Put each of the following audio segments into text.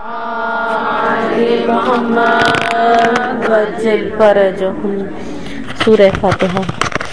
محمد وجل فرجهم. سورہ فاتحہ.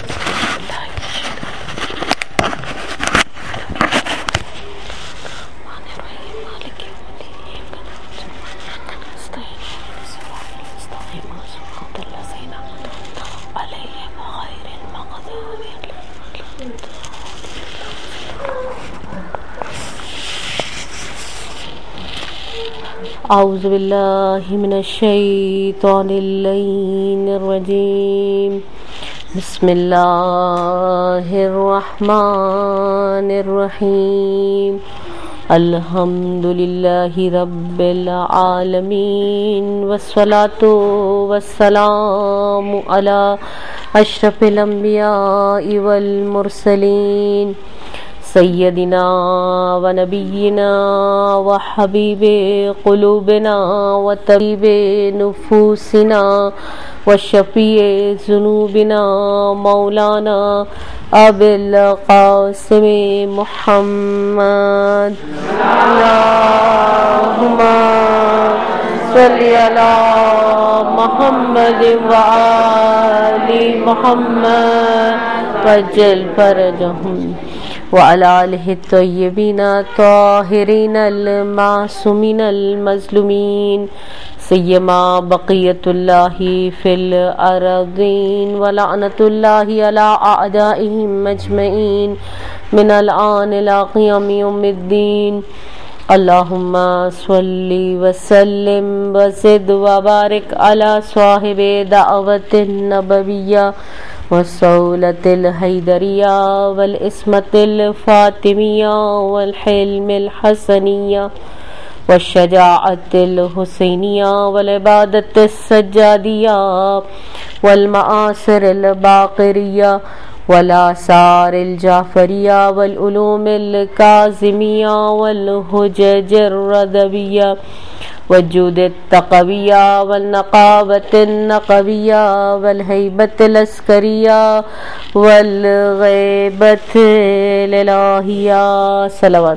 اعوذ باللہ من الشیطان اللعین الرجیم. بسم اللہ الرحمن الرحیم. الحمد للہ رب العالمین والصلاة والسلام علی اشرف الانبیاء والمرسلین سیدنا و نبینا و حبیب قلوبنا و طبیب نفوسنا و شفیع ذنوبنا مولانا ابی القاسم محمد. اللہم صلی علی محمد و آل محمد وجل فرجهم وعلى آلہ الطیبین الطاہرین المعصومین المظلومین سیما بقیت اللہ فی الارضین ولعنت اللہ علی اعدائہم اجمعین من الآن الی قیام یوم الدین. اللہم صلی وسلم وزد وبارک علی صاحب دعوت النبویہ والصولة الحیدریہ والعصمت الفاطمیہ والحلم الحسنیہ والشجاعت الحسینیہ والعبادت السجادیہ والمآثر الباقریہ والآثار الجعفریہ والعلوم الکاظمیہ والحجج الرضویہ والجود التقویہ والنقابت النقویہ والہیبت العسکریہ والغیبت الالہیہ. صلوات.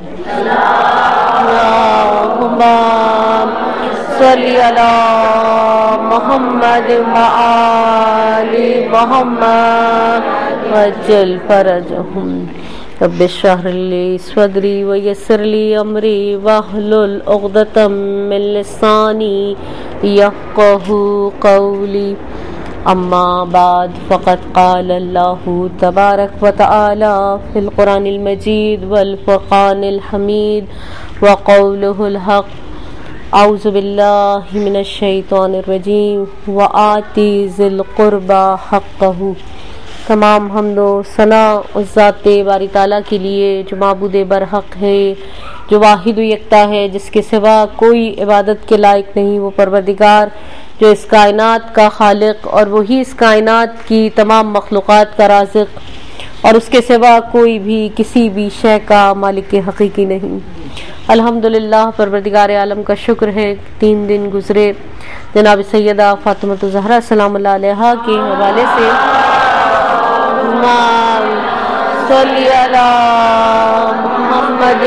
اللہم صلی علی محمد وآل محمد وجل فرجهم. رب اشرح لي صدري ويسر لي امري واحلل عقدة من لساني يفقهوا قولي. اما بعد فقد قال الله تبارك وتعالى في القرآن المجيد والفرقان الحميد وقوله الحق. اعوذ باللہ من الشیطان الرجیم. وآتی ذی القربى حقہ. تمام حمد و ثنا اس ذات باری تعالیٰ کے لیے جو معبود برحق ہے، جو واحد و یکتا ہے، جس کے سوا کوئی عبادت کے لائق نہیں. وہ پروردگار جو اس کائنات کا خالق اور وہی اس کائنات کی تمام مخلوقات کا رازق، اور اس کے سوا کوئی بھی کسی بھی شے کا مالک حقیقی نہیں. الحمدللہ پروردگار عالم کا شکر ہے. 3 دن گزرے جناب سیدہ فاطمۃ الزہرا سلام اللہ علیہا کے حوالے سے صلی علی محمد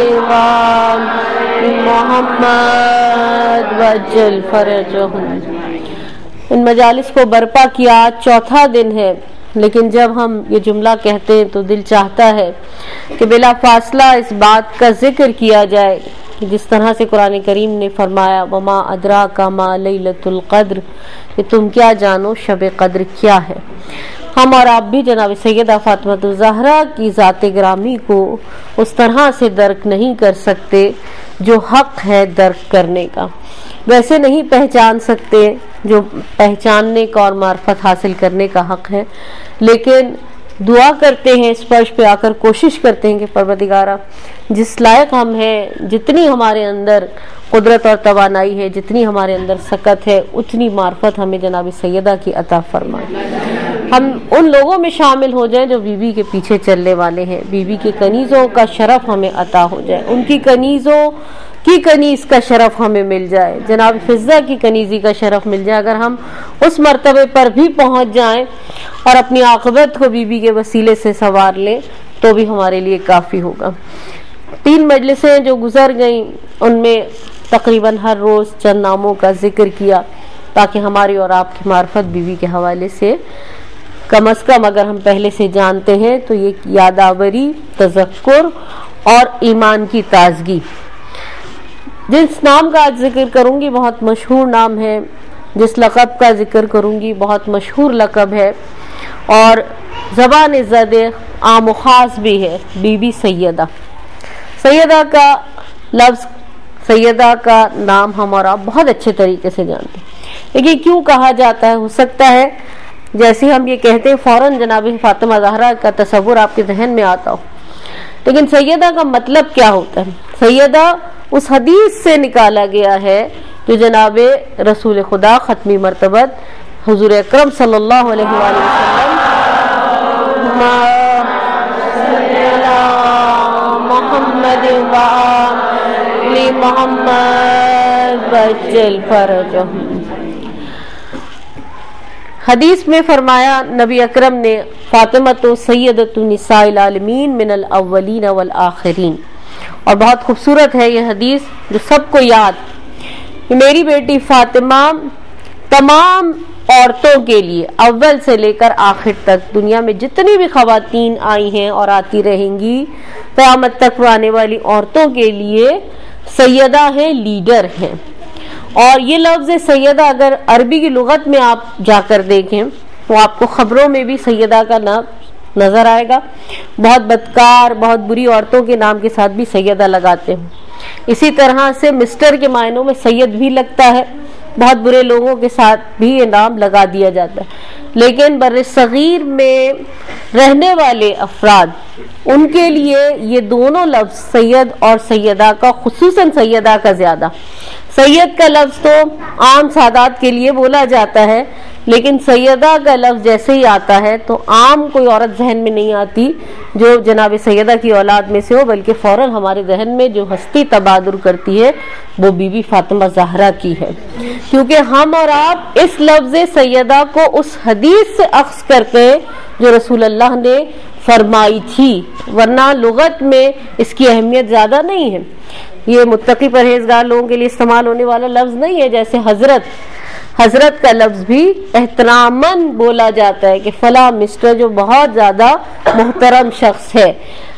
محمد وجل فرجهم. ان مجالس کو برپا کیا آج 4تھا دن ہے، لیکن جب ہم یہ جملہ کہتے ہیں تو دل چاہتا ہے کہ بلا فاصلہ اس بات کا ذکر کیا جائے جس طرح سے قرآن کریم نے فرمایا وما ادراک ما لیلۃ القدر، کہ تم کیا جانو شب قدر کیا ہے. ہم اور آپ بھی جناب سیدہ فاطمۃ الزہرا کی ذات گرامی کو اس طرح سے درک نہیں کر سکتے جو حق ہے درک کرنے کا، ویسے نہیں پہچان سکتے جو پہچاننے کا اور معرفت حاصل کرنے کا حق ہے، لیکن دعا کرتے ہیں، اس فرش پہ آ کر کوشش کرتے ہیں کہ پروردگارہ جس لائق ہم ہیں، جتنی ہمارے اندر قدرت اور توانائی ہے، جتنی ہمارے اندر سکت ہے، اتنی معرفت ہمیں جناب سیدہ کی عطا فرمائے. ہم ان لوگوں میں شامل ہو جائیں جو بی بی کے پیچھے چلنے والے ہیں. بی بی کے کنیزوں کا شرف ہمیں عطا ہو جائے، ان کی کنیزوں کی کنیز کا شرف ہمیں مل جائے، جناب فضہ کی کنیزی کا شرف مل جائے. اگر ہم اس مرتبے پر بھی پہنچ جائیں اور اپنی عاقبت کو بی بی کے وسیلے سے سنوار لیں تو بھی ہمارے لیے کافی ہوگا. 3 मजलिसें जो गुजर गईं उनमें तकरीबन हर रोज़ चंद नामों का जिक्र किया, ताकि हमारी और आपकी मार्फत बीवी के हवाले से कम अज़ कम अगर हम पहले से जानते हैं तो ये यादावरी, तज़क्कुर और ईमान की ताजगी। जिस नाम का आज जिक्र करूँगी बहुत मशहूर नाम है, जिस लक़ब का जिक्र करूँगी बहुत मशहूर लक़ब है और ज़बान ज़द आम ख़ास भी है, बीबी सैयदा। सैयदा का लफ्ज़, सैयदा का नाम हम और आप बहुत अच्छे तरीके से जानते हैं, लेकिन क्यों कहा जाता है? हो सकता है जैसे हम ये कहते हैं फ़ौरन जनाब फ़ातिमा ज़हरा का तस्वुर आपके जहन में आता हो, लेकिन सैयदा का मतलब क्या होता है? सैयदा उस हदीस से निकाला गया है जो जनाब रसूल खुदा ख़त्मी मर्तबत हुज़ूर अकरम सल्लल्लाहु अलैहि वसल्लम मोहम्मद वज्जल फरजहु। हदीस में फरमाया नबी अकरम ने, फातिमा तो सैयदतु निसाइल आलमीन मिनल अव्वलीन वल आखिरीन। और बहुत खूबसूरत है ये हदीस जो सबको याद कि मेरी बेटी फातिमा तमाम औरतों के लिए अव्वल से लेकर आखिर तक दुनिया में जितनी भी ख़वातीन आई हैं और आती रहेंगी, क़यामत तक आने वाली औरतों के लिए सैयदा है, लीडर हैं। और ये लफ्ज़ सैयदा अगर अरबी की लुगत में आप जाकर देखें तो आपको ख़बरों में भी सैयदा का नाम नज़र आएगा। बहुत बदकार, बहुत बुरी औरतों के नाम के साथ भी सैयदा लगाते हैं। इसी तरह से मिस्टर के मायनों में सैयद भी लगता है, बहुत बुरे लोगों के साथ भी ये नाम लगा दिया जाता है। लेकिन बर्र-ए-सग़ीर में रहने वाले अफराद, उनके लिए ये दोनों लफ्ज़ सैयद और सैयदा का, खुसूसन सैयदा का ज़्यादा, सैयद का लफ्ज़ तो आम सादात के लिए बोला जाता है, लेकिन सैयदा का लफ्ज़ जैसे ही आता है तो आम कोई औरत जहन में नहीं आती जो जनाब सैयदा की औलाद में से हो, बल्कि फ़ौरन हमारे जहन में जो हस्ती तबादुर करती है वो बीबी फातिमा ज़हरा की है, क्योंकि हम और आप इस लफ्ज़ सैयदा को उस हदीस से अख्ज़ करते हैं जो रसूल अल्लाह ने फरमाई थी, वरना लुगत में इसकी अहमियत ज़्यादा नहीं है। ये मुत्तकी परहेजगार लोगों के लिए इस्तेमाल होने वाला लफ्ज़ नहीं है। जैसे हज़रत, हज़रत का लफ्ज़ भी एहतरामन बोला जाता है कि फ़ला मिस्टर जो बहुत ज़्यादा मोहतरम शख्स है।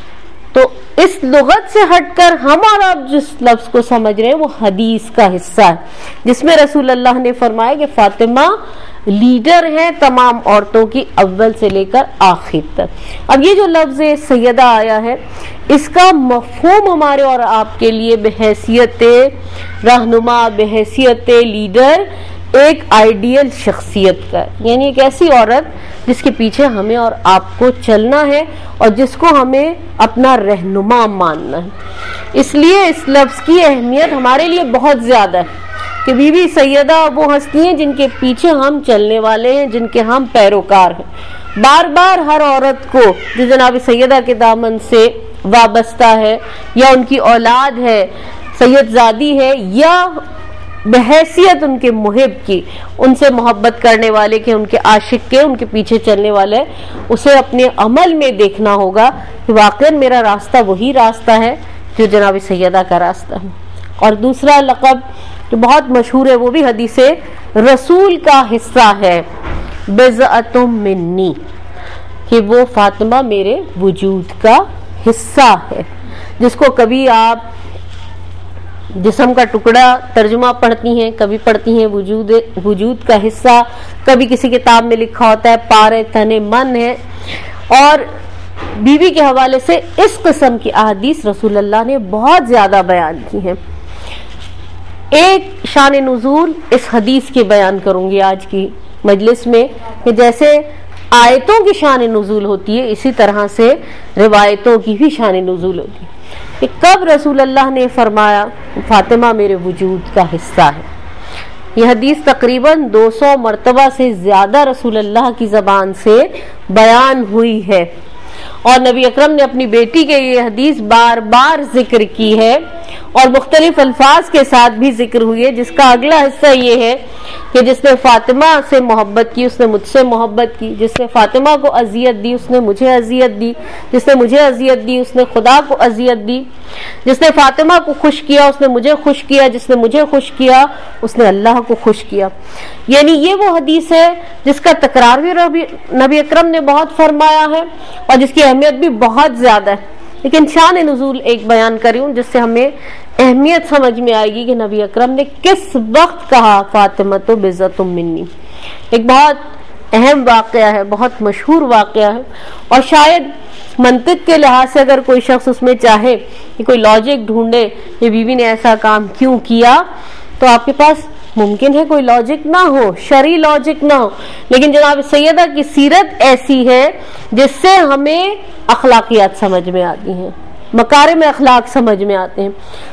तो इस लुगत से हटकर हम और आप जिस लफ्ज़ को समझ रहे हैं वो हदीस का हिस्सा है, जिसमें रसूल अल्लाह ने फरमाया कि फातिमा लीडर है तमाम औरतों की अव्वल से लेकर आखिर तक। अब ये जो लफ्ज़ सैयदा आया है, इसका मफ़हूम हमारे और आपके लिए बहैसियत रहनुमा, बहैसियत लीडर एक आइडियल शख्सियत का, यानी एक ऐसी औरत जिसके पीछे हमें और आपको चलना है और जिसको हमें अपना रहनुमा मानना है। इसलिए इस लफ्ज़ की अहमियत हमारे लिए बहुत ज़्यादा है कि बीबी सैयदा वो हस्ती हैं जिनके पीछे हम चलने वाले हैं, जिनके हम पैरोकार हैं। बार बार हर औरत को जो जनाब सैयदा के दामन से वाबस्ता है या उनकी औलाद है, सैयदजादी है, या बहैसियत उनके मुहिब की, उनसे मोहब्बत करने वाले के, उनके आशिक के, उनके पीछे चलने वाले, उसे अपने अमल में देखना होगा कि वाकई मेरा रास्ता वही रास्ता है जो जनाब सैयदा का रास्ता है। और दूसरा लक़ब जो बहुत मशहूर है वो भी हदीसे रसूल का हिस्सा है, बिज़अतुम मिन्नी, कि वो फातिमा मेरे वजूद का हिस्सा है, जिसको कभी आप जिस्म का टुकड़ा तर्जुमा पढ़ती हैं, कभी पढ़ती हैं वजूद का हिस्सा, कभी किसी किताब में लिखा होता है पारे तने मन है। और बीवी के हवाले से इस किस्म की अहादीस रसूल अल्लाह ने बहुत ज़्यादा बयान की हैं। एक शान नुज़ूल इस हदीस के बयान करूंगी आज की मजलिस में, कि जैसे आयतों की शान नुज़ूल होती है, इसी तरह से रिवायतों की भी शान नुज़ूल होती है कि कब रसूल अल्लाह ने फरमाया फातिमा मेरे वजूद का हिस्सा है। यह हदीस तकरीबन 200 मरतबा से ज़्यादा रसूल अल्लाह की ज़बान से बयान हुई है اور نبی اکرم نے اپنی بیٹی کے یہ حدیث بار بار ذکر کی ہے اور مختلف الفاظ کے ساتھ بھی ذکر ہوئی ہے، جس کا اگلا حصہ یہ ہے کہ جس نے فاطمہ سے محبت کی اس نے مجھ سے محبت کی، جس نے فاطمہ کو اذیت دی اس نے مجھے اذیت دی، جس نے مجھے اذیت دی اس نے خدا کو اذیت دی، جس نے فاطمہ کو خوش کیا اس نے مجھے خوش کیا، جس نے مجھے خوش کیا اس نے اللہ کو خوش کیا۔ یعنی یہ وہ حدیث ہے جس کا تکرار بھی نبی اکرم نے بہت فرمایا ہے اور جس کی اہمیت بھی بہت زیادہ ہے، لیکن شان نزول ایک بیان کری ہوں جس سے ہمیں اہمیت سمجھ میں آئے گی کہ نبی اکرم نے کس وقت کہا فاطمہ تو بذۃ منی۔ ایک بہت اہم واقعہ ہے، بہت مشہور واقعہ ہے، اور شاید منطق کے لحاظ سے اگر کوئی شخص اس میں چاہے کہ کوئی لاجک ڈھونڈے کہ بیوی نے ایسا کام کیوں کیا، تو آپ کے پاس ممکن ہے کوئی لاجک نہ ہو، شرعی لاجک نہ ہو، لیکن جناب سیدہ کی سیرت ایسی ہے جس سے ہمیں اخلاقیات سمجھ میں آتی ہیں، مکارم اخلاق سمجھ میں آتے ہیں،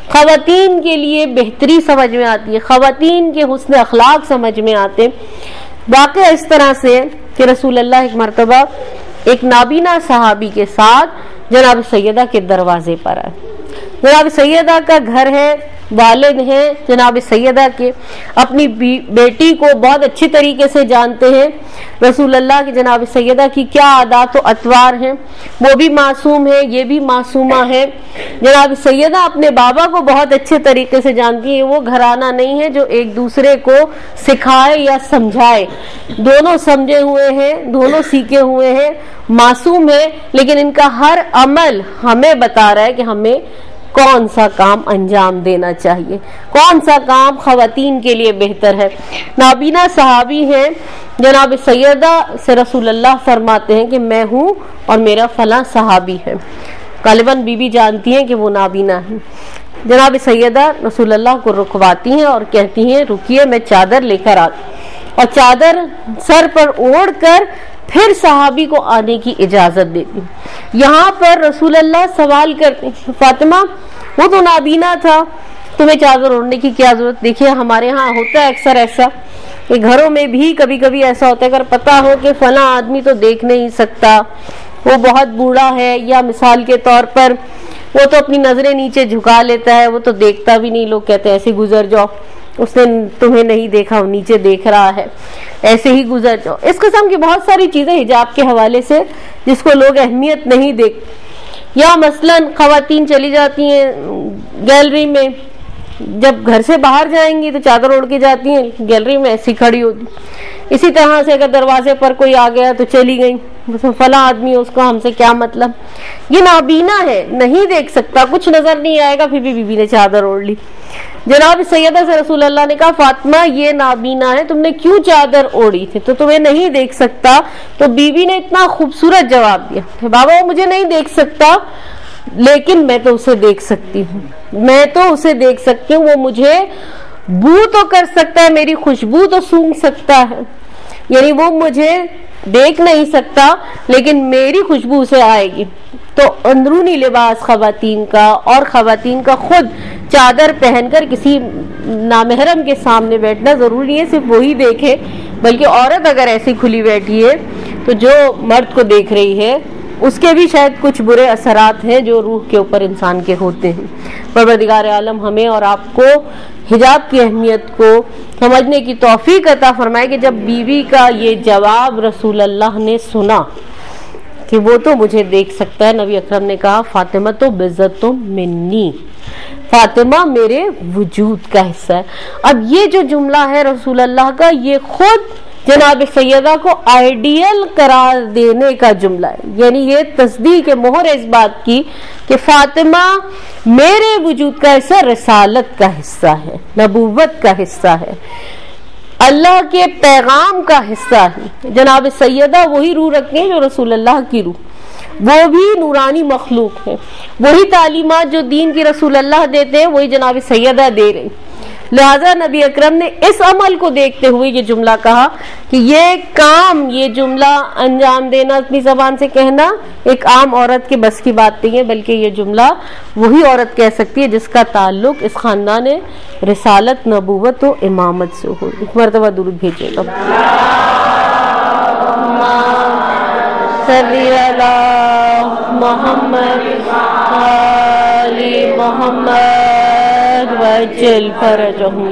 خواتین کے لیے بہتری سمجھ میں آتی ہے، خواتین کے حسن اخلاق سمجھ میں آتے ہیں۔ واقعہ اس طرح سے کہ رسول اللہ ایک مرتبہ ایک نابینا صحابی کے ساتھ جناب سیدہ کے دروازے پر آئے۔ جناب سیدہ کا گھر ہے، والد ہیں جناب سیدہ کے، اپنی بیٹی کو بہت اچھی طریقے سے جانتے ہیں، رسول اللہ کی جناب سیدہ کی کیا عادات و اطوار ہیں، وہ بھی معصوم ہے یہ بھی معصومہ ہے۔ جناب سیدہ اپنے بابا کو بہت اچھے طریقے سے جانتی ہیں، وہ گھرانہ نہیں ہے جو ایک دوسرے کو سکھائے یا سمجھائے، دونوں سمجھے ہوئے ہیں، دونوں سیکھے ہوئے ہیں، معصوم ہے، لیکن ان کا ہر عمل ہمیں بتا رہا ہے کہ ہمیں کون سا کام انجام دینا چاہیے، کون سا کام خواتین کے لیے بہتر ہے۔ نابینا صحابی ہیں، جناب سیدہ سے رسول اللہ فرماتے ہیں کہ میں ہوں اور میرا فلاں صحابی ہے، غالباً بی بی جانتی ہیں کہ وہ نابینا ہے۔ جناب سیدہ رسول اللہ کو رکواتی ہیں اور کہتی ہیں رکیے میں چادر لے کر آتی، اور چادر سر پر اوڑھ کر پھر صحابی کو آنے کی اجازت دیتی۔ یہاں پر رسول اللہ سوال کرتے ہیں فاطمہ وہ تو نابینا تھا، تمہیں چادر اوڑھنے کی کیا ضرورت؟ دیکھیے ہمارے ہاں ہوتا ہے اکثر ایسا کہ گھروں میں بھی کبھی کبھی ایسا ہوتا ہے، اگر پتا ہو کہ فلاں آدمی تو دیکھ نہیں سکتا، وہ بہت بوڑھا ہے، یا مثال کے طور پر وہ تو اپنی نظریں نیچے جھکا لیتا ہے، وہ تو دیکھتا بھی نہیں، لوگ کہتے ہیں ایسے گزر جاؤ، اس نے تمہیں نہیں دیکھا، وہ نیچے دیکھ رہا ہے، ایسے ہی گزر جاؤ۔ اس قسم کی بہت ساری چیزیں حجاب کے حوالے سے جس کو لوگ اہمیت نہیں دیکھتے، یا مثلاً خواتین چلی جاتی ہیں گیلری میں، جب گھر سے باہر جائیں گی تو چادر اوڑھ کے جاتی ہیں، گیلری میں ایسی کھڑی ہوتی۔ اسی طرح سے اگر دروازے پر کوئی آ گیا تو چلی گئی، فلاں آدمی اس کو ہم سے کیا مطلب، یہ نابینا ہے، نہیں دیکھ سکتا، کچھ نظر نہیں آئے گا، پھر بھی بیوی نے چادر اوڑھ لی۔ جناب سیدہ سے رسول اللہ نے کہا فاطمہ یہ نابینا ہے، تم نے کیوں چادر اوڑھی تھی؟ تو تمہیں نہیں دیکھ سکتا۔ تو بیوی نے اتنا خوبصورت جواب دیا کہ بابا وہ مجھے نہیں دیکھ سکتا، لیکن میں تو اسے دیکھ سکتی ہوں، میں تو اسے دیکھ سکتی ہوں، وہ مجھے بو تو کر سکتا ہے، میری خوشبو تو سونگھ سکتا ہے، یعنی وہ مجھے دیکھ نہیں سکتا لیکن میری خوشبو سے آئے گی۔ تو اندرونی لباس خواتین کا اور خواتین کا خود چادر پہن کر کسی نامحرم کے سامنے بیٹھنا ضروری نہیں ہے صرف وہی دیکھے، بلکہ عورت اگر ایسی کھلی بیٹھی ہے تو جو مرد کو دیکھ رہی ہے اس کے بھی شاید کچھ برے اثرات ہیں جو روح کے اوپر انسان کے ہوتے ہیں۔ پروردگار عالم ہمیں اور آپ کو حجاب کی اہمیت کو سمجھنے کی توفیق عطا فرمائے کہ جب بیوی کا یہ جواب رسول اللہ نے سنا کہ وہ تو مجھے دیکھ سکتا ہے، نبی اکرم نے کہا فاطمہ تو بذۃ منی، فاطمہ میرے وجود کا حصہ ہے۔ اب یہ جو جملہ ہے رسول اللہ کا، یہ خود جناب سیدہ کو آئیڈیل قرار دینے کا جملہ ہے، یعنی یہ تصدیق مہر اس بات کی کہ فاطمہ میرے وجود کا حصہ، رسالت کا حصہ ہے، نبوت کا حصہ ہے، اللہ کے پیغام کا حصہ ہے۔ جناب سیدہ وہی روح رکھتے ہیں جو رسول اللہ کی روح، وہ بھی نورانی مخلوق ہے، وہی تعلیمات جو دین کی رسول اللہ دیتے ہیں وہی جناب سیدہ دے رہی۔ لہذا نبی اکرم نے اس عمل کو دیکھتے ہوئے یہ جملہ کہا کہ یہ کام، یہ جملہ انجام دینا، اپنی زبان سے کہنا ایک عام عورت کے بس کی بات نہیں ہے، بلکہ یہ جملہ وہی عورت کہہ سکتی ہے جس کا تعلق اس خاندان رسالت، نبوت و امامت سے ہو۔ ایک مرتبہ درود بھیجیے گا۔ اللہم صلی علی محمد آل محمد وعجل فرجهم۔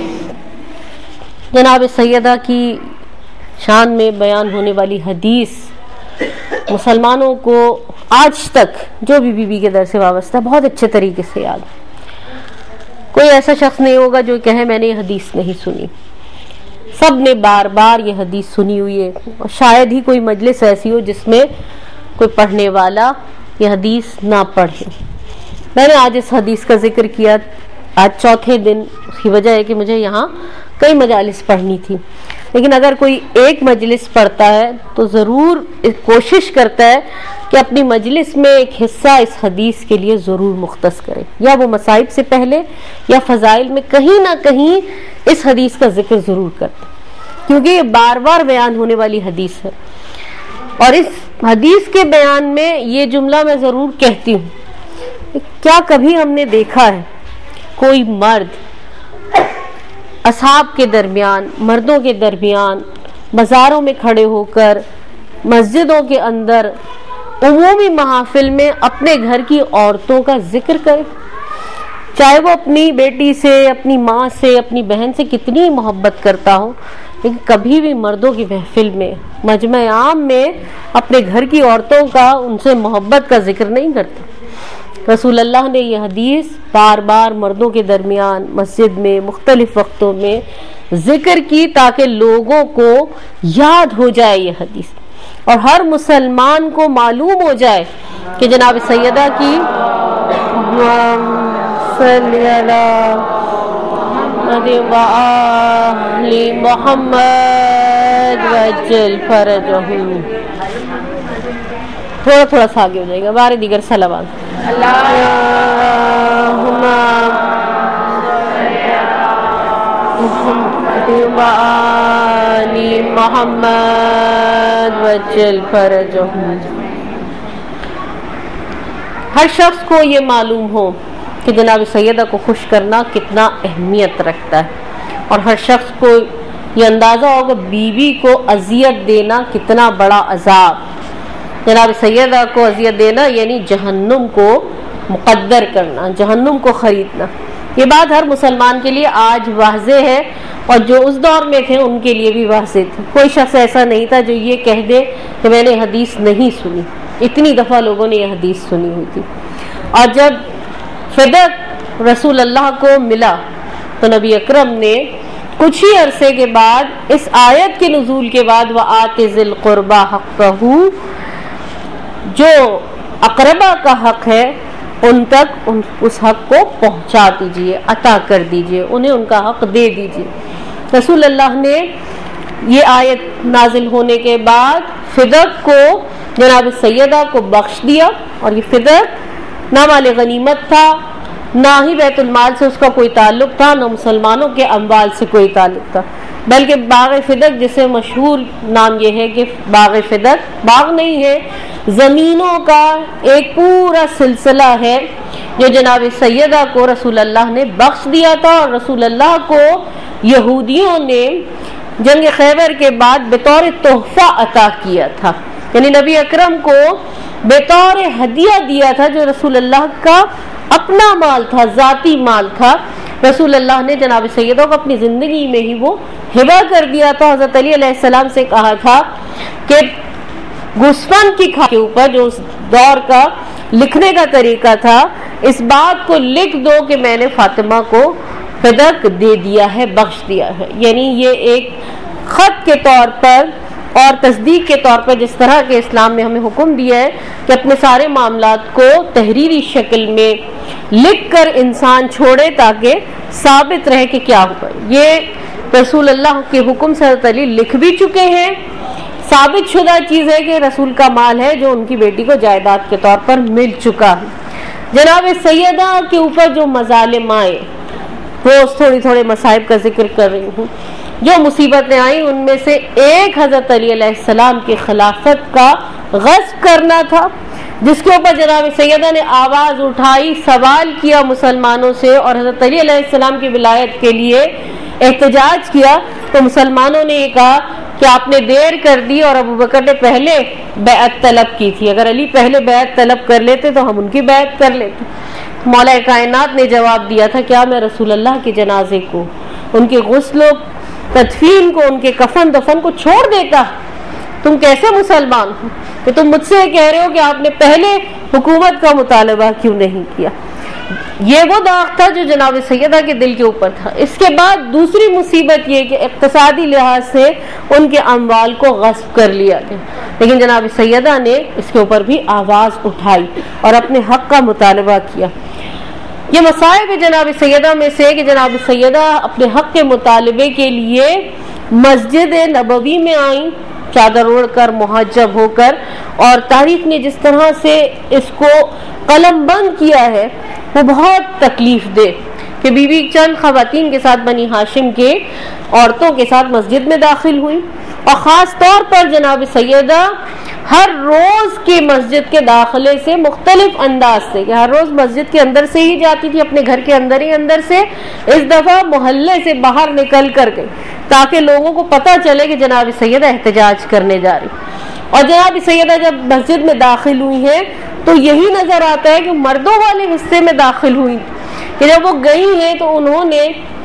جناب سیدہ کی شان میں بیان ہونے والی حدیث مسلمانوں کو آج تک جو بھی بی بی کے در سے وابستہ بہت اچھے طریقے سے یاد۔ کوئی ایسا شخص نہیں ہوگا جو کہے میں نے یہ حدیث نہیں سنی، سب نے بار بار یہ حدیث سنی ہوئی ہے، اور شاید ہی کوئی مجلس ایسی ہو جس میں کوئی پڑھنے والا یہ حدیث نہ پڑھے۔ میں نے آج اس حدیث کا ذکر کیا آج چوتھے دن، اس کی وجہ ہے کہ مجھے یہاں کئی مجالس پڑھنی تھی، لیکن اگر کوئی ایک مجلس پڑھتا ہے تو ضرور کوشش کرتا ہے کہ اپنی مجلس میں ایک حصہ اس حدیث کے لیے ضرور مختص کرے، یا وہ مصائب سے پہلے یا فضائل میں کہیں نہ کہیں اس حدیث کا ذکر ضرور کرتے، کیونکہ یہ بار بار بیان ہونے والی حدیث ہے۔ اور اس حدیث کے بیان میں یہ جملہ میں ضرور کہتی ہوں، کیا کبھی ہم نے دیکھا ہے کوئی مرد اصحاب کے درمیان، مردوں کے درمیان، بازاروں میں کھڑے ہو کر، مسجدوں کے اندر، عمومی محافل میں اپنے گھر کی عورتوں کا ذکر کرے؟ چاہے وہ اپنی بیٹی سے، اپنی ماں سے، اپنی بہن سے کتنی محبت کرتا ہو، لیکن کبھی بھی مردوں کی محفل میں، مجمع عام میں اپنے گھر کی عورتوں کا، ان سے محبت کا ذکر نہیں کرتا۔ رسول اللہ نے یہ حدیث بار بار مردوں کے درمیان، مسجد میں، مختلف وقتوں میں ذکر کی تاکہ لوگوں کو یاد ہو جائے یہ حدیث، اور ہر مسلمان کو معلوم ہو جائے کہ جناب سیدہ کی صلی اللہ علیہ محمد وجل فرجہم۔ تھوڑا تھوڑا سا آگے ہو جائے گا، بار دیگر صلوات۔ اللہم صلی محمد وجل فرجہم۔ ہر شخص کو یہ معلوم ہو کہ جناب سیدہ کو خوش کرنا کتنا اہمیت رکھتا ہے، اور ہر شخص کو یہ اندازہ ہوگا بیوی کو اذیت دینا کتنا بڑا عذاب۔ جناب سیدہ کو اذیت دینا یعنی جہنم کو مقدر کرنا، جہنم کو خریدنا۔ یہ بات ہر مسلمان کے لیے آج واضح ہے، اور جو اس دور میں تھے ان کے لیے بھی واضح تھی۔ کوئی شخص ایسا نہیں تھا جو یہ کہہ دے کہ میں نے حدیث نہیں سنی، اتنی دفعہ لوگوں نے یہ حدیث سنی ہوئی تھی۔ اور جب فدق رسول اللہ کو ملا تو نبی اکرم نے کچھ ہی عرصے کے بعد اس آیت کے نزول کے بعد وَآتِ ذِی الْقُرْبَى حَقَّهُ، جو اقربا کا حق ہے ان تک اس حق کو پہنچا دیجیے، عطا کر دیجیے، انہیں ان کا حق دے دیجیے۔ رسول اللہ نے یہ آیت نازل ہونے کے بعد فدق کو، جناب سیدہ کو بخش دیا، اور یہ فدق نہ مال غنیمت تھا، نہ ہی بیت المال سے اس کا کوئی تعلق تھا، نہ مسلمانوں کے اموال سے کوئی تعلق تھا، بلکہ باغ فدق، جسے مشہور نام یہ ہے کہ باغ فدق باغ نہیں ہے، زمینوں کا ایک پورا سلسلہ ہے جو جناب سیدہ کو رسول اللہ نے بخش دیا تھا، اور رسول اللہ کو یہودیوں نے جنگ خیبر کے بعد بطور تحفہ عطا کیا تھا، یعنی نبی اکرم کو بطور ہدیہ دیا تھا، جو رسول اللہ کا اپنا مال تھا، ذاتی مال تھا۔ رسول اللہ نے جناب سیدہ کو اپنی زندگی میں ہی وہ ہبہ کر دیا تھا۔ حضرت علی علیہ السلام سے کہا تھا کہ گوسفند کی کھال کے اوپر، جو اس دور کا لکھنے کا طریقہ تھا، اس بات کو لکھ دو کہ میں نے فاطمہ کو فدق دے دیا ہے، بخش دیا ہے، یعنی یہ ایک خط کے طور پر اور تصدیق کے طور پر، جس طرح کے اسلام نے ہمیں حکم دیا ہے کہ اپنے سارے معاملات کو تحریری شکل میں لکھ کر انسان چھوڑے تاکہ ثابت رہے کہ کیا ہوا۔ یہ رسول اللہ کے حکم سے حضرت علی لکھ بھی چکے ہیں، ثابت شدہ چیز ہے کہ رسول کا مال ہے جو ان کی بیٹی کو جائیداد کے طور پر مل چکا ہے۔ جناب سیدہ کے اوپر جو مظالم آئے، روز تھوڑی تھوڑے مصائب کا ذکر کر رہی ہوں، جو مصیبتیں آئیں ان میں سے ایک حضرت علی علیہ السلام کی خلافت کا غصب کرنا تھا، جس کے اوپر جناب سیدہ نے آواز اٹھائی، سوال کیا مسلمانوں سے، اور حضرت علی علیہ السلام کی ولایت کے لیے احتجاج کیا، تو مسلمانوں نے یہ کہا کہ آپ نے دیر کر دی اور ابو بکر نے پہلے بیعت طلب کی تھی، اگر علی پہلے بیعت طلب کر لیتے تو ہم ان کی بیعت کر لیتے۔ مولا کائنات نے جواب دیا تھا، کیا میں رسول اللہ کے جنازے کو، ان کے غسل و تدفین کو، ان کے کفن دفن کو چھوڑ دیتا؟ تم کیسے مسلمان ہو کہ تم مجھ سے کہہ رہے ہو کہ آپ نے پہلے حکومت کا مطالبہ کیوں نہیں کیا؟ یہ وہ داغ تھا جو جناب سیدہ کے دل کے اوپر تھا۔ اس کے بعد دوسری مصیبت یہ کہ اقتصادی لحاظ سے ان کے اموال کو غصب کر لیا گیا، لیکن جناب سیدہ نے اس کے اوپر بھی آواز اٹھائی اور اپنے حق کا مطالبہ کیا۔ یہ مصائب ہے جناب سیدہ میں سے کہ جناب سیدہ اپنے حق کے مطالبے کے لیے مسجد نبوی میں آئیں، چادر اوڑھ کر، محجب ہو کر، اور تاریخ نے جس طرح سے اس کو قلم بند کیا ہے وہ بہت تکلیف دہ کہ بی بی چند خواتین کے ساتھ بنی ہاشم کے عورتوں کے ساتھ مسجد میں داخل ہوئی، اور خاص طور پر جناب سیدہ ہر روز کی مسجد کے داخلے سے مختلف انداز سے، کہ ہر روز مسجد کے اندر سے ہی جاتی تھی، اپنے گھر کے اندر سے، اس دفعہ محلے سے باہر نکل کر گئی تاکہ لوگوں کو پتہ چلے کہ جناب سیدہ احتجاج کرنے جا رہی۔ اور جناب سیدہ جب مسجد میں داخل ہوئی ہیں تو یہی نظر آتا ہے کہ مردوں والے حصے میں داخل ہوئی کہ جب وہ گئی ہیں تو انہوں نے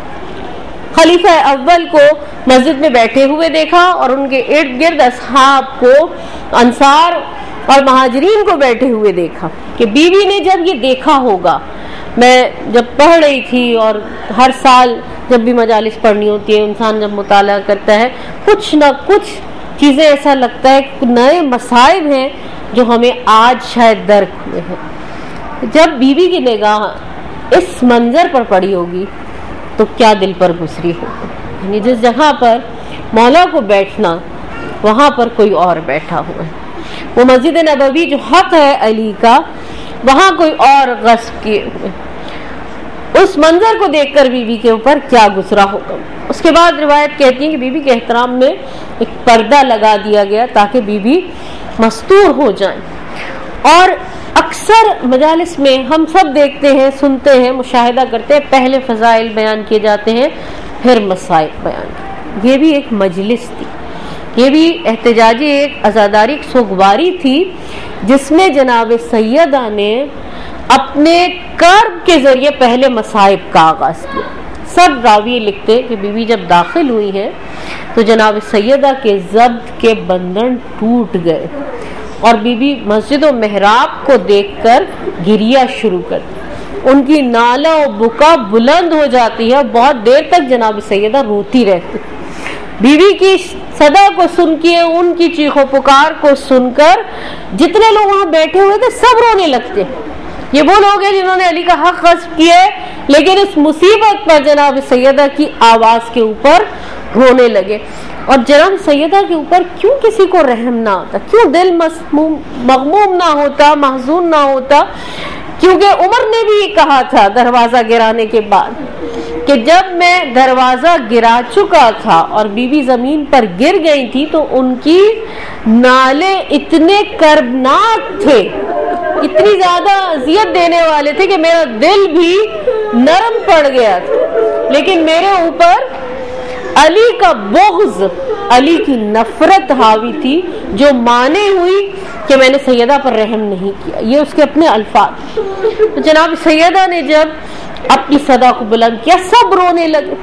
خلیفہ اول کو مسجد میں بیٹھے ہوئے دیکھا اور ان کے ارد گرد اصحاب کو، انصار اور مہاجرین کو بیٹھے ہوئے دیکھا کہ بیوی نے جب یہ دیکھا ہوگا، میں جب پڑھ رہی تھی اور ہر سال جب بھی مجالس پڑھنی ہوتی ہے انسان جب مطالعہ کرتا ہے کچھ نہ کچھ چیزیں ایسا لگتا ہے کہ نئے مصائب ہیں جو ہمیں آج شاید درک ہوئے ہیں۔ جب بیوی کی نگاہ اس منظر پر پڑی ہوگی تو کیا دل پر گزری ہوگی، یعنی جس جگہ پر مولا کو بیٹھنا وہاں پر کوئی اور بیٹھا ہوا ہے، وہ مسجد نبوی جو حق ہے علی کا وہاں کوئی اور غصب کیے ہوئے، اس منظر کو دیکھ کر بی بی کے اوپر کیا گزرا ہوگا۔ اس کے بعد روایت کہتی ہے کہ بی بی کے احترام میں ایک پردہ لگا دیا گیا تاکہ بی بی مستور ہو جائیں، اور اکثر مجالس میں ہم سب دیکھتے ہیں، سنتے ہیں، مشاہدہ کرتے ہیں، پہلے فضائل بیان کیے جاتے ہیں پھر مصائب بیان۔ یہ بھی ایک مجلس تھی، یہ بھی احتجاجی ایک عزاداری سوگواری تھی جس میں جناب سیدہ نے اپنے کرب کے ذریعے پہلے مصائب کا آغاز کیا۔ سب راوی لکھتے کہ بی بی جب داخل ہوئی ہیں تو جناب سیدہ کے ضبط کے بندھن ٹوٹ گئے اور بی بی مسجد و محراب کو دیکھ کر گریا شروع کر دی، ان کی نالہ و بکا بلند ہو جاتی ہے، بہت دیر تک جناب سیدہ روتی رہتی۔ بیوی کی صدا کو سن کے، ان کی چیخ و پکار کو سن کر جتنے لوگ وہاں بیٹھے ہوئے تھے سب رونے لگتے۔ یہ وہ لوگ ہیں جنہوں نے علی کا حق غصب کیا ہے، لیکن اس مصیبت پر جناب سیدہ کی آواز کے اوپر رونے لگے۔ اور جناب سیدہ کے اوپر کیوں کسی کو رحم نہ آتا، کیوں دل مغموم نہ ہوتا، محزون نہ ہوتا؟ کیونکہ عمر نے بھی یہ کہا تھا دروازہ گرانے کے بعد کہ جب میں دروازہ گرا چکا تھا اور بی بی زمین پر گر گئی تھی تو ان کی نالے اتنے کربناک تھے، اتنی زیادہ اذیت دینے والے تھے کہ میرا دل بھی نرم پڑ گیا تھا، لیکن میرے اوپر علی کا بغض، علی کی نفرت حاوی تھی جو مانے ہوئی کہ میں نے سیدہ پر رحم نہیں کیا۔ یہ اس کے اپنے الفاظ۔ جناب سیدہ نے جب اپنی صدا کو بلند کیا سب رونے لگے،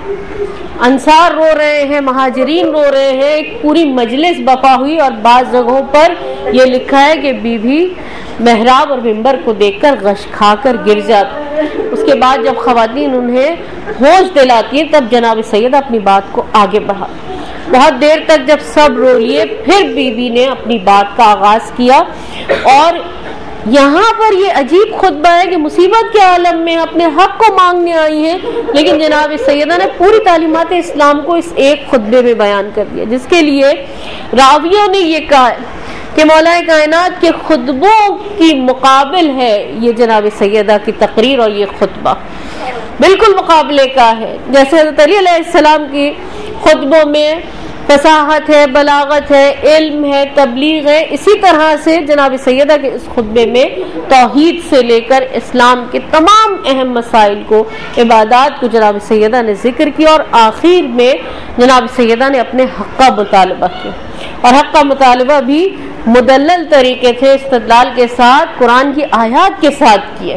انصار رو رہے ہیں، مہاجرین رو رہے ہیں، ایک پوری مجلس بپا ہوئی، اور بعض جگہوں پر یہ لکھا ہے کہ بی بی محراب اور منبر کو دیکھ کر غش کھا کر گر جاتی۔ اس کے بعد جب خواتین انہیں ہوش دلاتی ہیں تب جناب سیدہ اپنی بات کو آگے بڑھا۔ بہت دیر تک جب سب رو لیے پھر بی بی نے اپنی بات کا آغاز کیا، اور یہاں پر یہ عجیب خطبہ ہے کہ مصیبت کے عالم میں اپنے حق کو مانگنے آئی ہیں، لیکن جناب سیدہ نے پوری تعلیمات اسلام کو اس ایک خطبے میں بیان کر دیا، جس کے لیے راویوں نے یہ کہا کہ مولا کائنات کے خطبوں کی مقابل ہے یہ جناب سیدہ کی تقریر، اور یہ خطبہ بالکل مقابلے کا ہے۔ جیسے حضرت علی علیہ السلام کی خطبوں میں فصاحت ہے، بلاغت ہے، علم ہے، تبلیغ ہے. اسی طرح سے جناب سیدہ کے اس خطبے میں توحید سے لے کر اسلام کے تمام اہم مسائل کو، عبادات کو جناب سیدہ نے ذکر کیا، اور آخر میں جناب سیدہ نے اپنے حق کا مطالبہ کیا. اور حق کا مطالبہ بھی مدلل طریقے سے، استدلال کے ساتھ، قرآن کی آیات کے ساتھ کیا.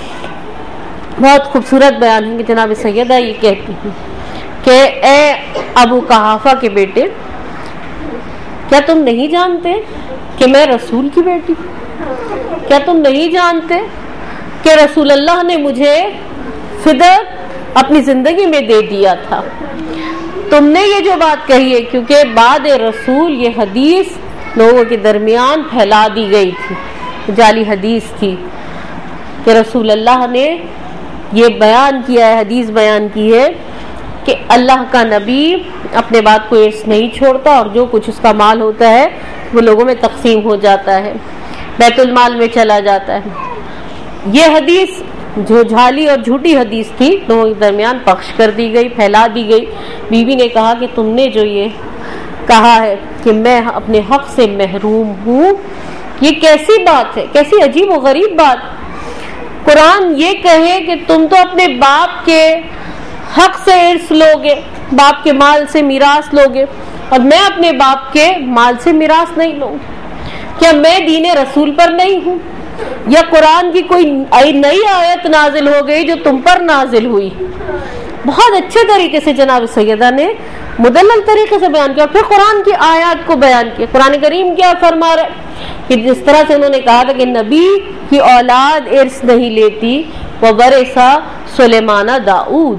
بہت خوبصورت بیان ہے کہ جناب سیدہ یہ کہتی ہیں کہ اے ابو قحافہ کے بیٹے، کیا تم نہیں جانتے کہ میں رسول کی بیٹی؟ کیا تم نہیں جانتے کہ رسول اللہ نے مجھے فدیہ اپنی زندگی میں دے دیا تھا؟ تم نے یہ جو بات کہی ہے، کیونکہ بعد رسول یہ حدیث لوگوں کے درمیان پھیلا دی گئی تھی، جعلی حدیث تھی کہ رسول اللہ نے یہ بیان کیا ہے، حدیث بیان کی ہے کہ اللہ کا نبی اپنے بات کو ارث نہیں چھوڑتا، اور جو کچھ اس کا مال ہوتا ہے وہ لوگوں میں تقسیم ہو جاتا ہے، بیت المال میں چلا جاتا ہے. یہ حدیث جو جھالی اور جھوٹی حدیث تھی لوگوں کے درمیان پخش کر دی گئی، پھیلا دی گئی. بیوی نے کہا کہ تم نے جو یہ کہا ہے کہ میں اپنے حق سے محروم ہوں، یہ کیسی بات ہے، کیسی عجیب و غریب بات. قرآن یہ کہے کہ تم تو اپنے باپ کے حق سے ارث لوگے، باپ کے مال سے میراث لوگے، اور میں اپنے باپ کے مال سے میراث نہیں لوں. کیا میں دین رسول پر نہیں ہوں؟ یا قرآن کی کوئی نئی آیت نازل ہو گئی جو تم پر نازل ہوئی؟ بہت اچھے طریقے سے جناب سیدہ نے مدلل طریقے سے بیان کیا، اور پھر قرآن کی آیات کو بیان کیا. قرآن کریم کیا فرما رہا ہے کہ جس طرح سے انہوں نے کہا تھا کہ نبی کی اولاد ارث نہیں لیتی، وَوَرِثَ سُلَیمَانَ داؤد،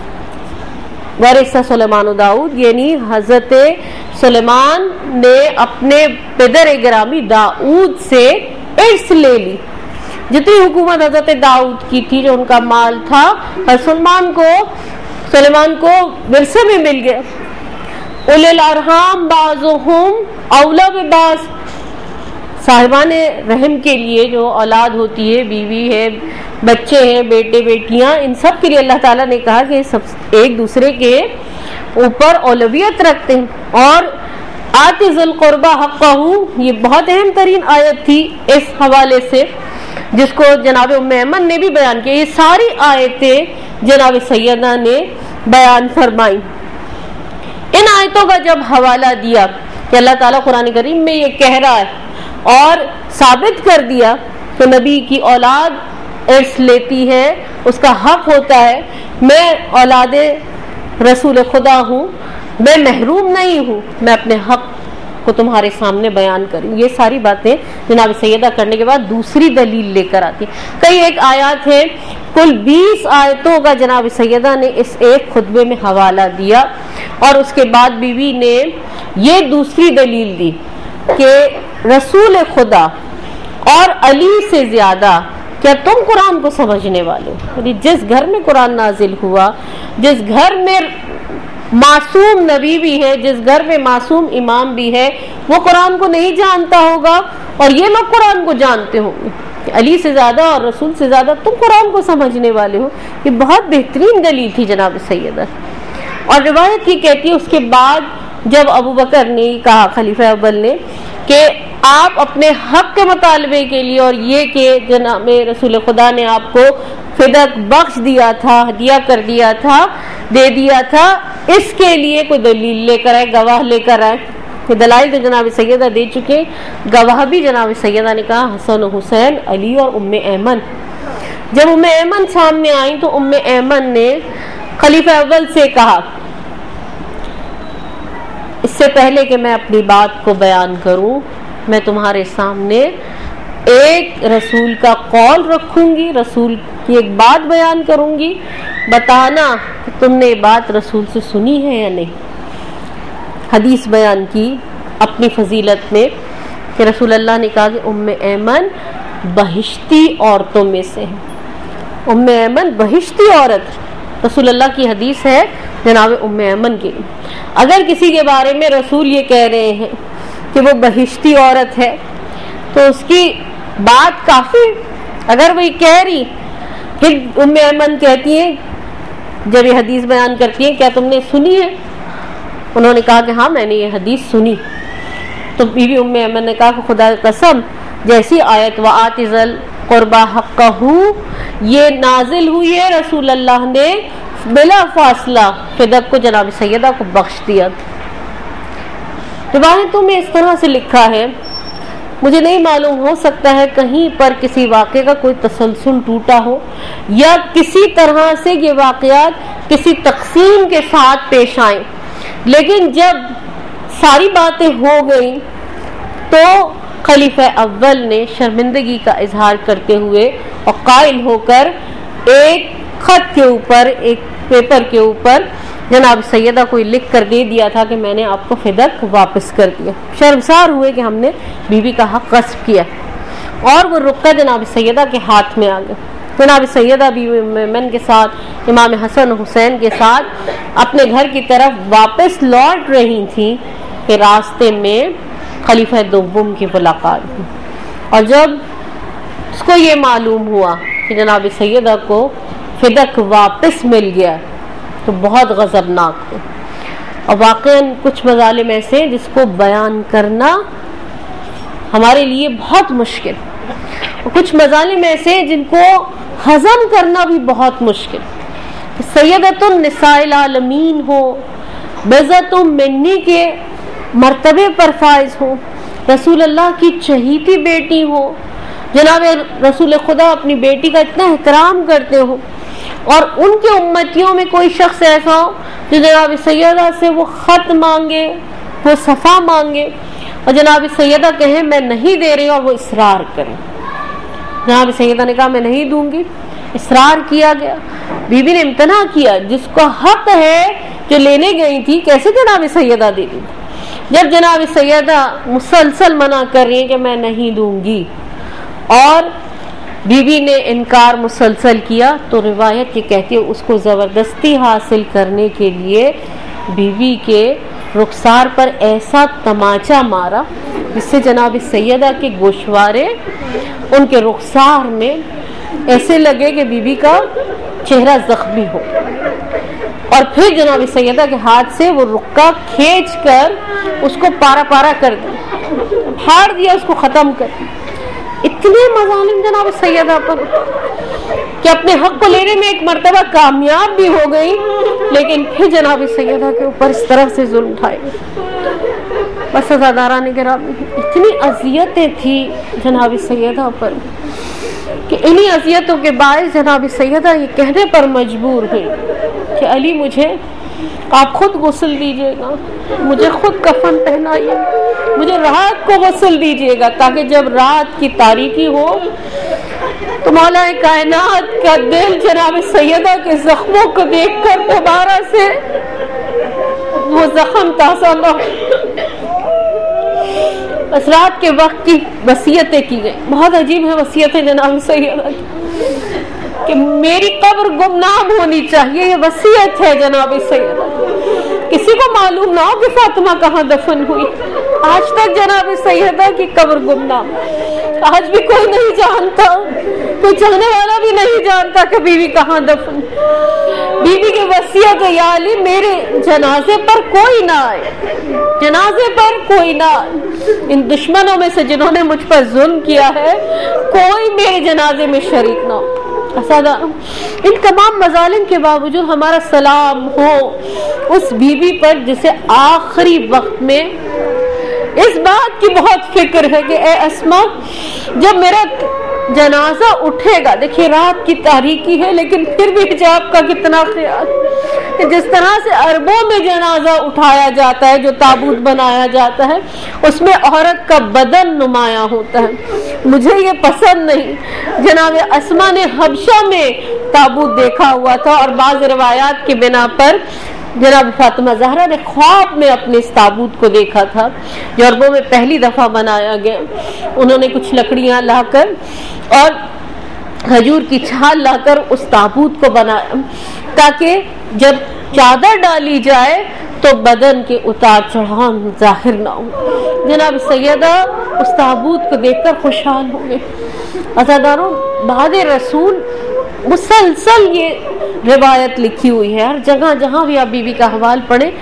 وَرِثَ سُلَیمَانُ داؤد یعنی حضرت سلیمان نے اپنے پدر گرامی داؤد سے ارث لے لی. جتنی حکومت حضرت داؤد کی تھی، جو ان کا مال تھا، سلیمان کو ورثے میں مل گیا. اولی الارحام بعضهم اولی ببعض، صاحبان رحم کے لیے جو اولاد ہوتی ہے، بیوی ہے، بچے ہیں، بیٹے بیٹیاں، ان سب کے لیے اللہ تعالیٰ نے کہا کہ سب ایک دوسرے کے اوپر اولویت رکھتے ہیں. اور آتی ذی القربى حقہ، یہ بہت اہم ترین آیت تھی اس حوالے سے، جس کو جناب ام ایمن نے بھی بیان کیا. یہ ساری آیتیں جناب سیدہ نے بیان فرمائی. ان آیتوں کا جب حوالہ دیا کہ اللہ تعالیٰ قرآن کریم میں یہ کہہ رہا ہے، اور ثابت کر دیا کہ نبی کی اولاد ارث لیتی ہے، اس کا حق ہوتا ہے، میں اولاد رسول خدا ہوں، میں محروم نہیں ہوں، میں اپنے حق کو تمہارے سامنے بیان کروں. یہ ساری باتیں جناب سیدہ کرنے کے بعد دوسری دلیل لے کر آتی. کئی ایک آیات ہیں، کل 20 آیتوں کا جناب سیدہ نے اس ایک خطبے میں حوالہ دیا، اور اس کے بعد بیوی نے یہ دوسری دلیل دی کہ رسول خدا اور علی سے زیادہ کیا تم قرآن کو سمجھنے والے ہو؟ جس گھر میں قرآن نازل ہوا، جس گھر میں معصوم نبی بھی ہے، جس گھر میں معصوم امام بھی ہے، وہ قرآن کو نہیں جانتا ہوگا، اور یہ لوگ قرآن کو جانتے ہوں گے. علی سے زیادہ اور رسول سے زیادہ تم قرآن کو سمجھنے والے ہو. یہ بہت بہترین دلیل تھی جناب سیدہ. اور روایت کی کہتی ہے اس کے بعد جب ابو بکر نے کہا، خلیفہ اول نے، کہ آپ اپنے حق کے مطالبے کے لیے، اور یہ کہ جناب رسول خدا نے آپ کو فدیہ بخش دیا تھا، ہدیہ کر دیا تھا، دے دیا تھا، اس کے لیے کوئی دلیل لے کر آئے، گواہ لے کر آئے. دلائل تو جناب سیدہ دے چکے، گواہ بھی جناب سیدہ نے کہا حسن و حسین، علی اور ام ایمن. جب ام ایمن سامنے آئی تو ام ایمن نے خلیفہ اول سے کہا، اس سے پہلے کہ میں اپنی بات کو بیان کروں، میں تمہارے سامنے ایک رسول کا قول رکھوں گی، رسول کی ایک بات بیان کروں گی، بتانا کہ تم نے یہ بات رسول سے سنی ہے یا نہیں. حدیث بیان کی اپنی فضیلت میں کہ رسول اللہ نے کہا کہ ام ایمن بہشتی عورتوں میں سے ہے. ام ایمن بہشتی عورت، رسول اللہ کی حدیث ہے جناب ام ایمن کی. اگر کسی کے بارے میں رسول یہ کہہ رہے ہیں کہ وہ بہشتی عورت ہے تو اس کی بات کافی. اگر وہ یہ کہہ رہی، پھر ام ایمن کہتی ہیں جب یہ حدیث بیان کرتی ہیں، کیا تم نے سنی ہے؟ انہوں نے کہا کہ ہاں میں نے یہ حدیث سنی. تو بی بی ام ایمن نے کہا کہ خدا کی قسم جیسی آیت وآت ذی القربی حقہ یہ نازل ہوئی ہے رسول اللہ نے بلا فاصلہ فدق کو جناب سیدہ کو بخش دیا. روایتوں میں اس طرح سے لکھا ہے, مجھے نہیں معلوم, ہو سکتا ہے کہیں پر کسی واقعے کا کوئی تسلسل ٹوٹا ہو یا کسی طرح سے یہ واقعات کسی تقسیم کے ساتھ پیش آئیں, لیکن جب ساری باتیں ہو گئیں تو خلیفہ اول نے شرمندگی کا اظہار کرتے ہوئے اور قائل ہو کر ایک خط کے اوپر, ایک پیپر کے اوپر جناب سیدہ کو لکھ کر دے دیا تھا کہ میں نے آپ کو فدق واپس کر دیا. شرمسار ہوئے کہ ہم نے بیوی کا حق غصب کیا, اور وہ رقہ جناب سیدہ کے ہاتھ میں آ گیا. جناب سیدہ بیوی ام ایمن کے ساتھ امام حسن حسین کے ساتھ اپنے گھر کی طرف واپس لوٹ رہی تھیں کہ راستے میں خلیفہ دوم کی ملاقات ہوئی, اور جب اس کو یہ معلوم ہوا کہ جناب سیدہ کو فدق واپس مل گیا تو بہت غضبناک تھے. اور واقعاً کچھ مظالم ایسے جس کو بیان کرنا ہمارے لیے بہت مشکل, اور کچھ مظالم ایسے جن کو ہضم کرنا بھی بہت مشکل. سیدۃ النساء العالمین ہو, بذات منی کے مرتبے پر فائز ہو, رسول اللہ کی چہیتی بیٹی ہو, جناب رسول خدا اپنی بیٹی کا اتنا احترام کرتے ہو, اور ان کے امتیوں میں کوئی شخص ایسا ہو جو جناب سیدہ سے وہ خط مانگے, وہ صفا مانگے, اور جناب سیدہ کہیں میں نہیں دے رہی, اور وہ اصرار کریں. جناب سیدہ نے کہا میں نہیں دوں گی, اصرار کیا گیا, بی بی نے امتناع کیا, جس کو حق ہے جو لینے گئی تھی کیسے جناب سیدہ دے دی. جب جناب سیدہ مسلسل منع کر رہی ہے کہ میں نہیں دوں گی, اور بی بی نے انکار مسلسل کیا, تو روایت یہ کہتی ہے اس کو زبردستی حاصل کرنے کے لیے بی بی کے رخسار پر ایسا تماچا مارا جس سے جناب سیدہ کے گوشوارے ان کے رخسار میں ایسے لگے کہ بی بی کا چہرہ زخمی ہو, اور پھر جناب سیدہ کے ہاتھ سے وہ رقہ کھینچ کر اس کو پارا پارا کر دیا, پھاڑ دیا, اس کو ختم کر دیا. اتنے مظالم جناب سیدہ پر کہ اپنے حق کو لینے میں ایک مرتبہ کامیاب بھی ہو گئی, لیکن پھر جناب سیدہ کے اوپر اس طرح سے ظلم اٹھائے گئے. بس عزاداران کرام, اتنی اذیتیں تھی جناب سیدہ پر کہ انہی اذیتوں کے باعث جناب سیدہ یہ کہنے پر مجبور ہوئی کہ علی مجھے آپ خود غسل دیجیے گا, مجھے خود کفن پہنائیے, مجھے رات کو غسل دیجیے گا, تاکہ جب رات کی تاریکی ہو تو مولا کائنات کا دل جناب سیدہ کے زخموں کو دیکھ کر دوبارہ سے وہ زخم تازہ نہ ہو. بس رات کے وقت کی وصیتیں کی گئی, بہت عجیب ہے وصیتیں جناب سیدہ کی, کہ میری قبر گمنام ہونی چاہیے, یہ وصیت ہے جناب سیدہ. کسی کو معلوم نہ ہو کہ فاطمہ کہاں دفن ہوئی. آج تک جناب سیدہ کی قبر گمنام, آج بھی کوئی نہیں جانتا, کوئی چاہنے والا بھی نہیں جانتا کہ بیوی کہاں دفن. بیوی کی وصیت ہے یا علی میرے جنازے پر کوئی نہ آئے, جنازے پر کوئی نہ آئے, ان دشمنوں میں سے جنہوں نے مجھ پر ظلم کیا ہے کوئی میرے جنازے میں شریک نہ ہو. ان تمام مظالم کے باوجود ہمارا سلام ہو اس بیوی پر جسے آخری وقت میں اس بات کی بہت فکر ہے کہ اے اسما جب میرا جنازہ اٹھے گا, دیکھیے رات کی تاریکی ہے لیکن پھر بھی حجاب کا کتنا خیال, کہ جس طرح سے عربوں میں جنازہ اٹھایا جاتا ہے, جو تابوت بنایا جاتا ہے اس میں عورت کا بدن نمایاں ہوتا ہے, مجھے یہ پسند نہیں. جناب اسما نے حبشہ میں تابوت دیکھا ہوا تھا, اور بعض روایات کی بنا پر جناب فاطمہ زہرا نے خواب میں اپنے اس تابوت کو دیکھا تھا جو عربوں میں پہلی دفعہ بنایا گیا. انہوں نے کچھ لکڑیاں لا کر اور کھجور کی چھال لا کر اس تابوت کو بنایا تاکہ جب چادر ڈالی جائے تو بدن کے اتار چڑھاؤ ظاہر نہ ہو. جناب سیدہ اس تابوت کو دیکھ کر خوشحال ہو گئے. عزاداروں, بعد رسول مسلسل یہ روایت لکھی ہوئی ہے, ہر جگہ جہاں بھی آپ بی بی کا حوال پڑھیں کہ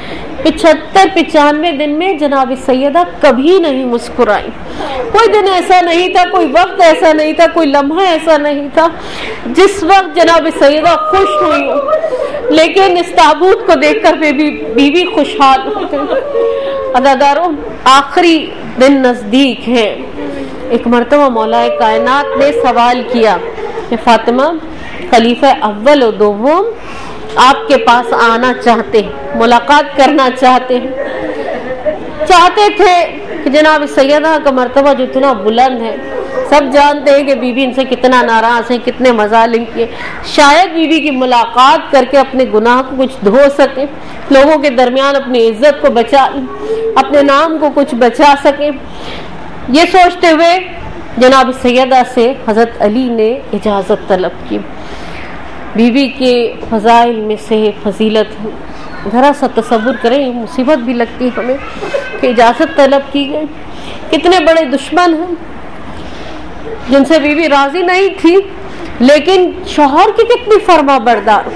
75-95 दिन में जनाब सैयदा कभी नहीं मुस्कुराई। कोई दिन ऐसा नहीं था, कोई वक्त ऐसा नहीं था, कोई लम्हा ऐसा नहीं था जिस वक्त जनाब सैयदा खुश हुई हो। लेकिन इस ताबूत को देखकर बीवी खुशहाल हो गई। अदादारों, आखिरी दिन नजदीक है। एक मर्तबा मौलाए कायनात ने सवाल किया कि फातिमा, खलीफा अव्वल और दोम आपके पास आना चाहते हैं, मुलाकात करना चाहते थे कि जनाब सैयदा का मर्तबा जो इतना बुलंद है, सब जानते हैं कि बीवी इनसे कितना नाराज है, कितने मजालिम किए। शायद बीवी की मुलाकात करके अपने गुनाह को कुछ धो सके, लोगों के दरमियान अपनी इज्जत को बचा, अपने नाम को कुछ बचा सके। ये सोचते हुए जनाब सैयदा से हजरत अली ने इजाज़त तलब की। बीवी के फजाइल में से फजीलत, ज़रा सा तसव्वुर करें, मुसीबत भी लगती है हमें कि इजाज़त तलब की गई। कितने बड़े दुश्मन हैं जिनसे बीवी राजी नहीं थी, लेकिन शौहर की कितनी फर्मा बरदार,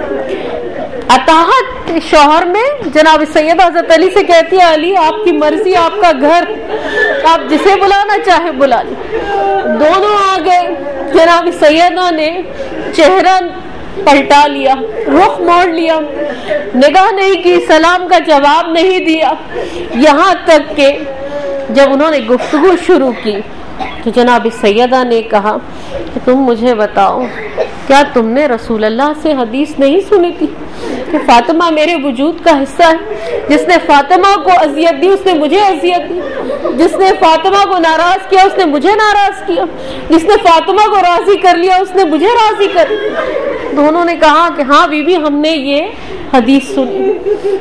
अताहत शौहर में। जनाब सैयदा हज़रत अली से कहती है, अली आपकी मर्जी, आपका घर, आप जिसे बुलाना चाहे बुला ली। दोनों आ गए। जनाब सैयदा ने चेहरा पलटा लिया, रुख मोड़ लिया, निगाह नहीं की, सलाम का जवाब नहीं दिया। यहाँ तक कि जब उन्होंने गुफ्तगू शुरू की तो जनाब सैयदा ने कहा कि तुम मुझे बताओ, क्या तुमने रसूल अल्लाह से हदीस नहीं सुनी थी कि फातिमा मेरे वजूद का हिस्सा है? जिसने फातिमा को अजियत दी उसने मुझे अजियत दी, जिसने फातिमा को नाराज किया उसने मुझे नाराज किया, जिसने फातिमा को राजी कर लिया उसने मुझे राजी कर लिया। दोनों ने कहा कि हाँ बीबी, हमने ये हदीस सुनी।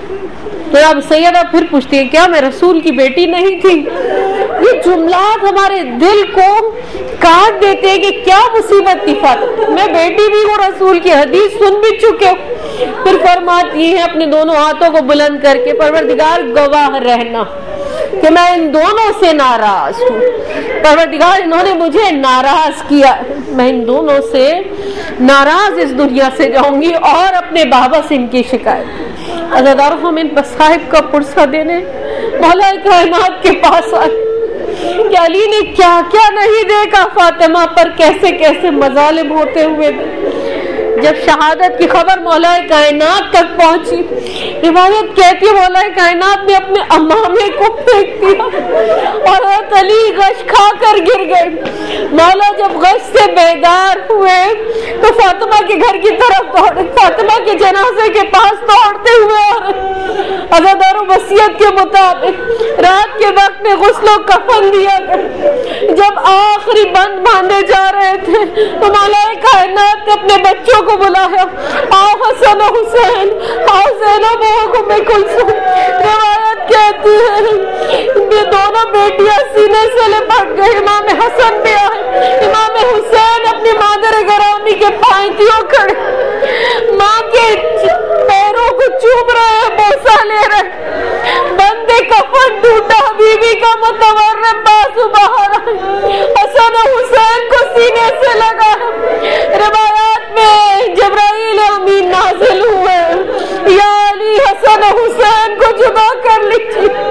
तो अब सैयदा फिर पूछती है, क्या मैं रसूल की बेटी नहीं थी? ये जुमलात हमारे दिल को काट देते हैं कि क्या मुसीबत थी फातिमा, मैं बेटी भी हूँ, रसूल की हदीस सुन भी चुके हो। फिर फरमाती है अपने दोनों हाथों को बुलंद करके, परवरदिगार गवाह रहना कि मैं इन दोनों से नाराज हूँ। परवरदिगार, इन्होंने मुझे नाराज किया, मैं इन दोनों से नाराज इस दुनिया से जाऊंगी और अपने बाबा से इनकी शिकायत। अज़ादार, हम इन मसाइब का पुरसा देने मौला कायनात के पास आए कि अली ने क्या क्या नहीं देखा फातिमा पर, कैसे कैसे मजालिम होते हुए। जब शहादत की खबर मौला कायनात तक पहुंची, रिवायत कहती है मौला कायनात ने अपने अम्मामे को फेंक दिया और हज़रत अली गश खा कर गिर गए। मौला जब गश से बेदार हुए तो फातिमा के घर की तरफ दौड़े, फातिमा के जनाजे के पास दौड़ते हुए अज़ादारों वसीयत के मुताबिक रात के वक्त में गुस्ल कफन दिया गया। जब आखिरी बंद बांधे जा रहे थे तो मौला कायनात ने अपने बच्चों को बुलाया, आओ हसन हुसैन, आओ ज़ैनब उम्मे कुलसूम। रिवायत कहती है ये दोनों बेटियां सीने से लिपट गई। इमाम हसन भी आए, इमाम हुसैन अपनी मादर गरामी के पायतियों खड़े, माँ के पैरों को चूम रहे, बोसा ले रहे। बंदे कफन टूटा, बीवी का मुतवर्रम बाजू बाहर आए, हसन हुसैन को सीने से लगा। रिवायात में जबराइल अमीन नाजिल हुए, या अली हसन हुसैन को जुदा कर लीजिए।